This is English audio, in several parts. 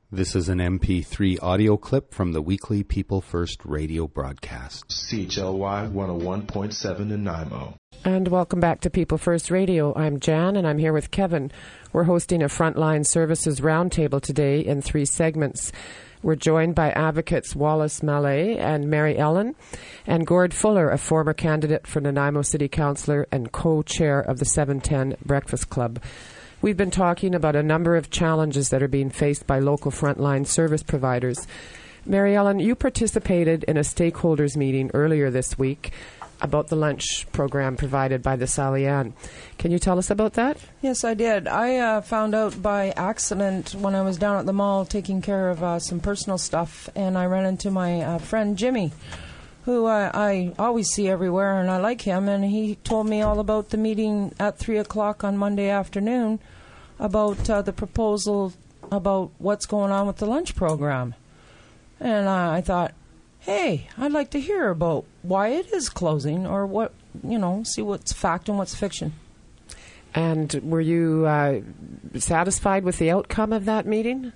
This is an MP3 audio clip from the weekly People First radio broadcast. CHLY 101.7 in Nanaimo. And welcome back to People First Radio. I'm Jan, and I'm here with Kevin. We're hosting a Frontline Services Roundtable today in 3 segments. We're joined by advocates Wallace Mallet and Mary Ellen, and Gord Fuller, a former candidate for Nanaimo City Councillor and co-chair of the 710 Breakfast Club. We've been talking about a number of challenges that are being faced by local frontline service providers. Mary Ellen, you participated in a stakeholders meeting earlier this week about the lunch program provided by the Salian. Can you tell us about that? Yes, I did. I found out by accident when I was down at the mall taking care of some personal stuff, and I ran into my friend Jimmy, who I always see everywhere, and I like him, and he told me all about the meeting at 3 o'clock on Monday afternoon about the proposal about what's going on with the lunch program. And I thought, hey, I'd like to hear about why it is closing, or what, see what's fact and what's fiction. And were you satisfied with the outcome of that meeting?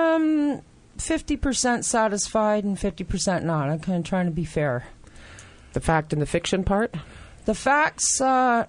50% satisfied and 50% not. I'm kind of trying to be fair. The fact and the fiction part? The facts,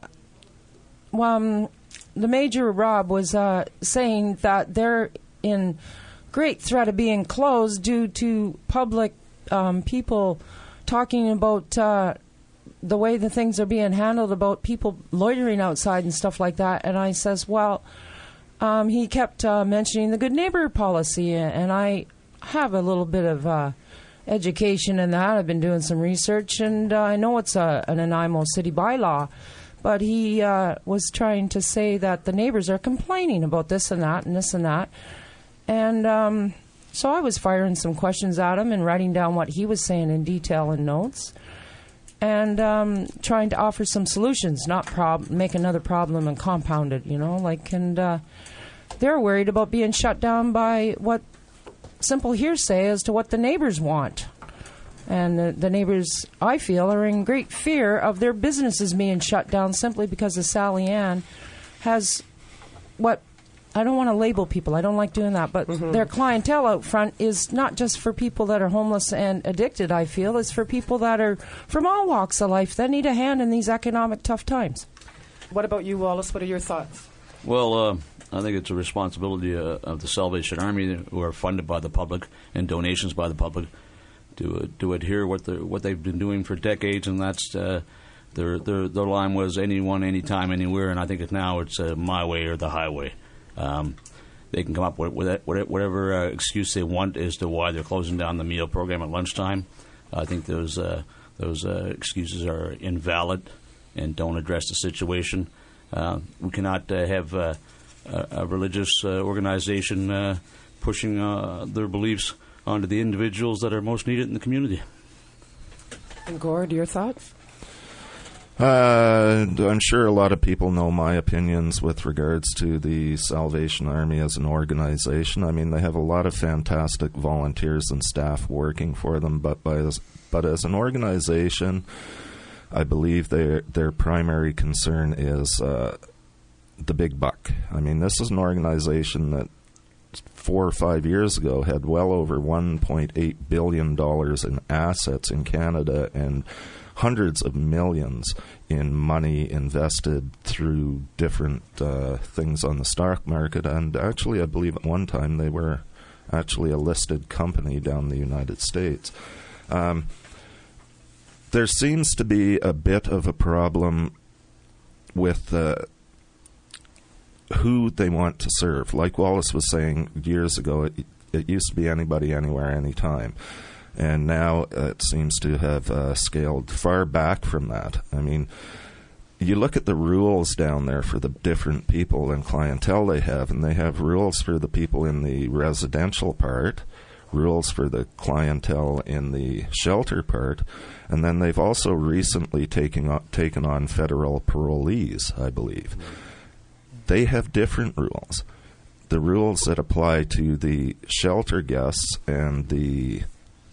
the Major Rob was saying that they're in great threat of being closed due to public people talking about the way the things are being handled, about people loitering outside and stuff like that. And I says, well, he kept mentioning the good neighbor policy, and I have a little bit of education in that. I've been doing some research, and I know it's an Nanaimo city bylaw, but he was trying to say that the neighbors are complaining about this and that and this and that. And so I was firing some questions at him and writing down what he was saying in detail in notes, and trying to offer some solutions, not make another problem and compound it, and they're worried about being shut down by what simple hearsay as to what the neighbors want. And the neighbors, I feel, are in great fear of their businesses being shut down simply because the Sally Ann has what, I don't want to label people, I don't like doing that, but their clientele out front is not just for people that are homeless and addicted, I feel. It's for people that are from all walks of life that need a hand in these economic tough times. What about you, Wallace? What are your thoughts? Well, I think it's a responsibility of the Salvation Army, who are funded by the public and donations by the public, to adhere what they've been doing for decades, and that's their line was anyone, anytime, anywhere, and I think now it's my way or the highway. They can come up with whatever excuse they want as to why they're closing down the meal program at lunchtime. I think those excuses are invalid and don't address the situation. We cannot have a religious organization pushing their beliefs onto the individuals that are most needed in the community. And Gord, your thoughts? I'm sure a lot of people know my opinions with regards to the Salvation Army as an organization. I mean, they have a lot of fantastic volunteers and staff working for them, but as an organization, I believe their primary concern is the big buck. I mean, this is an organization that 4 or 5 years ago had well over $1.8 billion in assets in Canada and hundreds of millions in money invested through different things on the stock market. And actually, I believe at one time they were actually a listed company down in the United States. There seems to be a bit of a problem with who they want to serve. Like Wallace was saying years ago, it used to be anybody, anywhere, anytime. And now it seems to have scaled far back from that. I mean, you look at the rules down there for the different people and clientele they have, and they have rules for the people in the residential part, rules for the clientele in the shelter part, and then they've also recently taken on federal parolees, I believe. They have different rules. The rules that apply to the shelter guests and the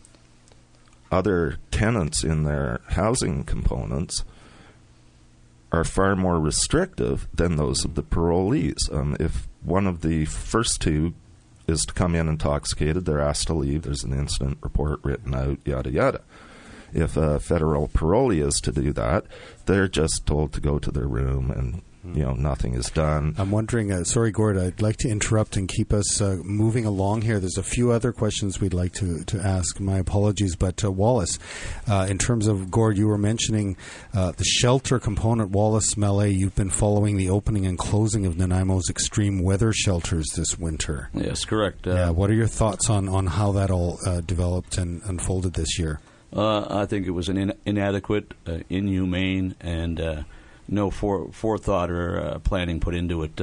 other tenants in their housing components are far more restrictive than those of the parolees. If one of the first two is to come in intoxicated, they're asked to leave. There's an incident report written out, yada, yada. If a federal parolee is to do that, they're just told to go to their room and, nothing is done. I'm wondering, sorry, Gord, I'd like to interrupt and keep us moving along here. There's a few other questions we'd like to ask. My apologies. But Wallace, in terms of, Gord, you were mentioning the shelter component. Wallace Mallet, you've been following the opening and closing of Nanaimo's extreme weather shelters this winter. Yes, correct. What are your thoughts on how that all developed and unfolded this year? I think it was an inadequate, inhumane, and no forethought or planning put into it.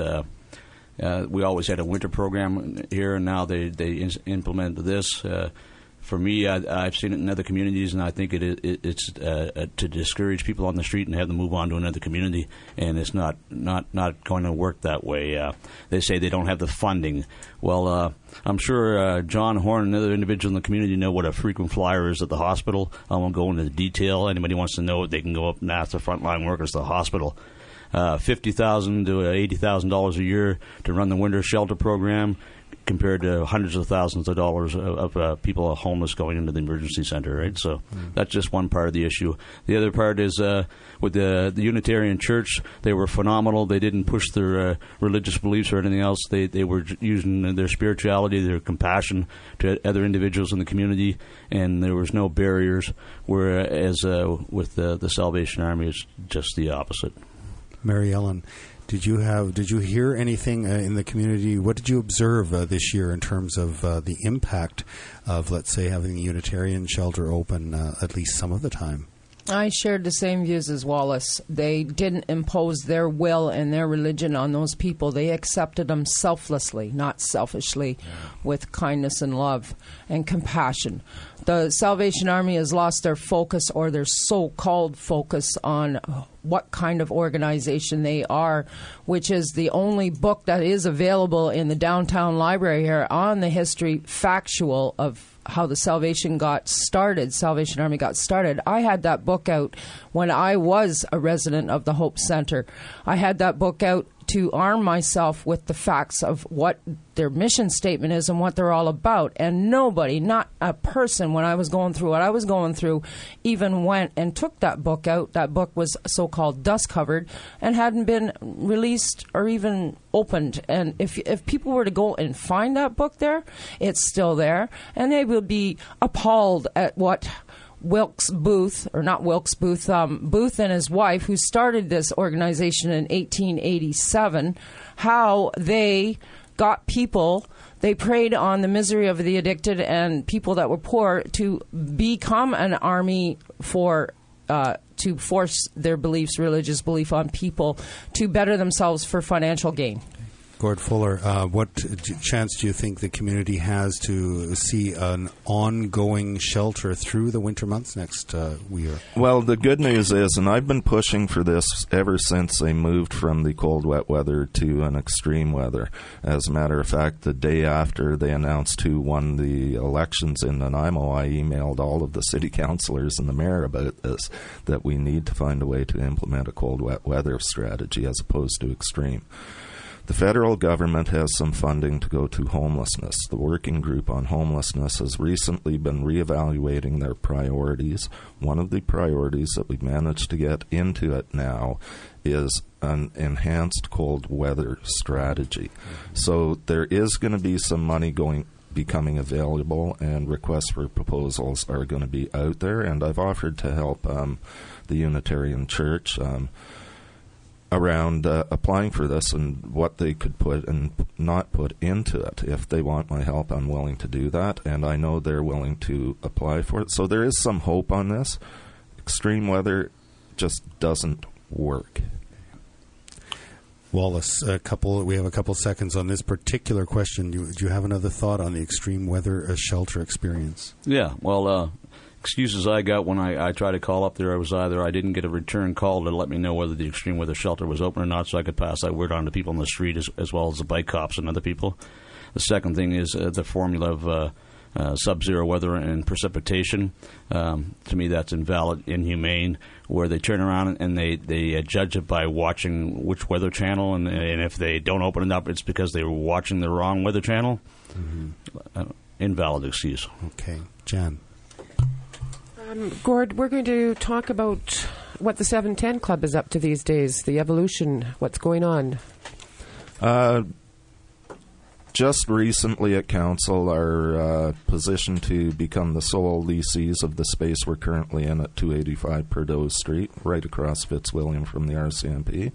We always had a winter program here, and now they implemented this. For me, I've seen it in other communities, and I think it's to discourage people on the street and have them move on to another community, and it's not going to work that way. They say they don't have the funding. Well, I'm sure John Horn and other individuals in the community know what a frequent flyer is at the hospital. I won't go into detail. Anybody wants to know it, they can go up and ask the frontline workers at the hospital. $50,000 to $80,000 a year to run the winter shelter program, compared to hundreds of thousands of dollars of people homeless going into the emergency center, right? So that's just one part of the issue. The other part is with the Unitarian Church, they were phenomenal. They didn't push their religious beliefs or anything else. They were using their spirituality, their compassion to other individuals in the community, and there was no barriers, whereas with the Salvation Army, it's just the opposite. Mary Ellen, did you hear anything in the community? What did you observe this year in terms of the impact of, let's say, having the Unitarian shelter open at least some of the time? I shared the same views as Wallace. They didn't impose their will and their religion on those people. They accepted them selflessly, not selfishly, with kindness and love and compassion. The Salvation Army has lost their focus, or their so-called focus, on what kind of organization they are, which is the only book that is available in the downtown library here on the history, factual, of how the Salvation Army got started. I had that book out when I was a resident of the Hope Center. I had that book out to arm myself with the facts of what their mission statement is and what they're all about. And nobody, not a person, when I was going through what I was going through, even went and took that book out. That book was so-called dust-covered and hadn't been released or even opened. And if people were to go and find that book there, it's still there. And they would be appalled at what Booth and his wife, who started this organization in 1887, how they got people, they preyed on the misery of the addicted and people that were poor to become an army to force their beliefs, religious belief, on people to better themselves for financial gain. Gord Fuller, what chance do you think the community has to see an ongoing shelter through the winter months next year? Well, the good news is, and I've been pushing for this ever since they moved from the cold, wet weather to an extreme weather. As a matter of fact, the day after they announced who won the elections in Nanaimo, I emailed all of the city councilors and the mayor about this, that we need to find a way to implement a cold, wet weather strategy as opposed to extreme. The federal government has some funding to go to homelessness. The Working Group on Homelessness has recently been reevaluating their priorities. One of the priorities that we've managed to get into it now is an enhanced cold weather strategy. So there is going to be some money becoming available, and requests for proposals are going to be out there. And I've offered to help the Unitarian Church around applying for this and what they could put and not put into it. If they want my help, I'm willing to do that, and I know they're willing to apply for it. So there is some hope on this. Extreme weather just doesn't work. Wallace, we have a couple seconds on this particular question. Do you have another thought on the extreme weather shelter experience? Yeah, well, excuses I got when I tried to call up there was either I didn't get a return call to let me know whether the extreme weather shelter was open or not, so I could pass that word on to people on the street as well as the bike cops and other people. The second thing is the formula of sub-zero weather and precipitation. To me, that's invalid, inhumane, where they turn around and they judge it by watching which weather channel, and if they don't open it up, it's because they were watching the wrong weather channel. Invalid excuse. Okay. Jan. Gord, we're going to talk about what the 710 Club is up to these days, the evolution, what's going on. Just recently at Council, our position to become the sole lessees of the space we're currently in at 285 Perdot Street, right across Fitzwilliam from the RCMP,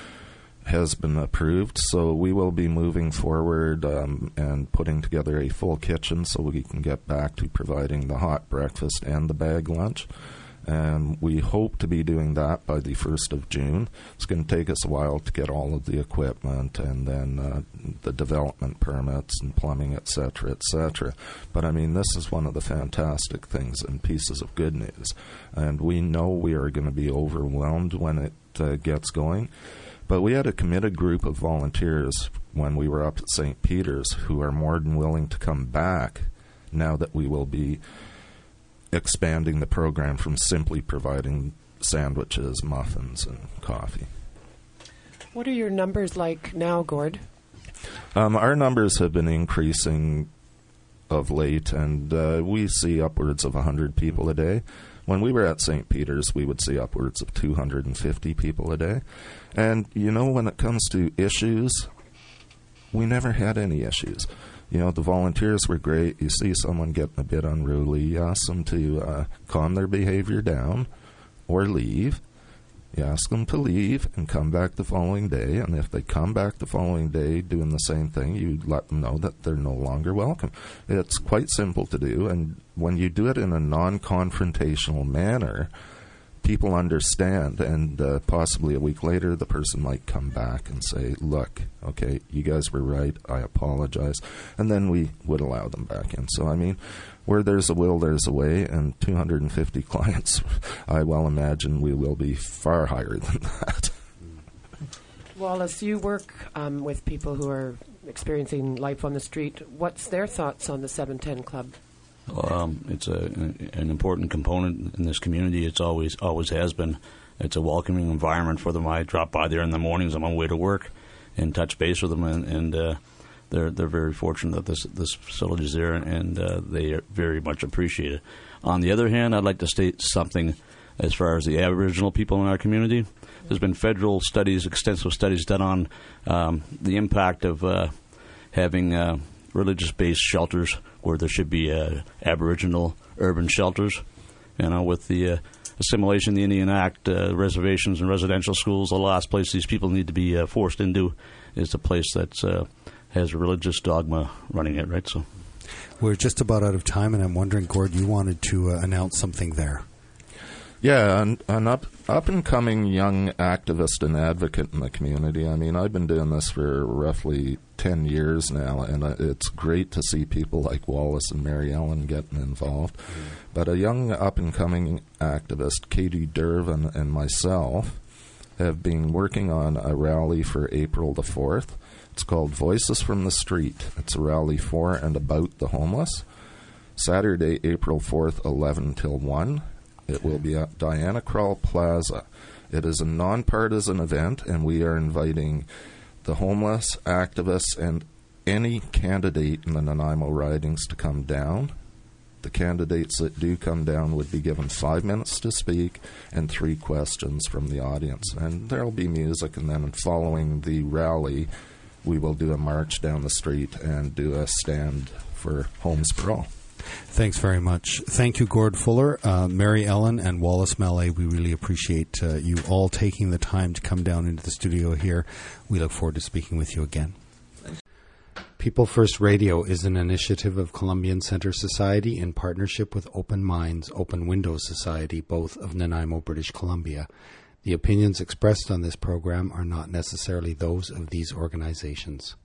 has been approved. So we will be moving forward and putting together a full kitchen so we can get back to providing the hot breakfast and the bag lunch. And we hope to be doing that by the 1st of June. It's going to take us a while to get all of the equipment and then the development permits and plumbing, et cetera, et cetera. But, I mean, this is one of the fantastic things and pieces of good news. And we know we are going to be overwhelmed when it gets going. But we had a committed group of volunteers when we were up at St. Peter's who are more than willing to come back now that we will be expanding the program from simply providing sandwiches, muffins, and coffee. What are your numbers like now, Gord? Our numbers have been increasing of late, and we see upwards of 100 people a day. When we were at St. Peter's, we would see upwards of 250 people a day. And, when it comes to issues, we never had any issues. The volunteers were great. You see someone getting a bit unruly, you ask them to calm their behavior down or leave. You ask them to leave and come back the following day, and if they come back the following day doing the same thing, you let them know that they're no longer welcome. It's quite simple to do, and when you do it in a non-confrontational manner, people understand, and possibly a week later the person might come back and say, look, okay, you guys were right, I apologize, and then we would allow them back in. So, I mean, where there's a will, there's a way, and 250 clients, I well imagine we will be far higher than that. Wallace, you work with people who are experiencing life on the street. What's their thoughts on the 710 Club? It's an important component in this community. It's always has been. It's a welcoming environment for them. I drop by there in the mornings on my way to work and touch base with them, and they're very fortunate that this facility is there, and they very much appreciate it. On the other hand, I'd like to state something as far as the Aboriginal people in our community. There's been federal studies, extensive studies done on the impact of having religious-based shelters where there should be Aboriginal urban shelters. With the assimilation of the Indian Act, reservations and residential schools, the last place these people need to be forced into is a place that has a religious dogma running it, right? So we're just about out of time, and I'm wondering, Gord, you wanted to announce something there. Yeah, an up-and-coming young activist and advocate in the community. I mean, I've been doing this for roughly 10 years now, and it's great to see people like Wallace and Mary Ellen getting involved. But a young up-and-coming activist, Katie Dervin, and myself have been working on a rally for April the 4th. It's called Voices from the Street. It's a rally for and about the homeless. Saturday, April 4th, 11 till 1. It will be at Diana Krall Plaza. It is a nonpartisan event, and we are inviting the homeless, activists, and any candidate in the Nanaimo ridings to come down. The candidates that do come down would be given 5 minutes to speak and 3 questions from the audience. And there will be music, and then following the rally, we will do a march down the street and do a stand for Homes for All. Thanks very much. Thank you, Gord Fuller, Mary Ellen, and Wallace Mallet. We really appreciate you all taking the time to come down into the studio here. We look forward to speaking with you again. People First Radio is an initiative of Columbian Centre Society in partnership with Open Minds, Open Windows Society, both of Nanaimo, British Columbia. The opinions expressed on this program are not necessarily those of these organizations.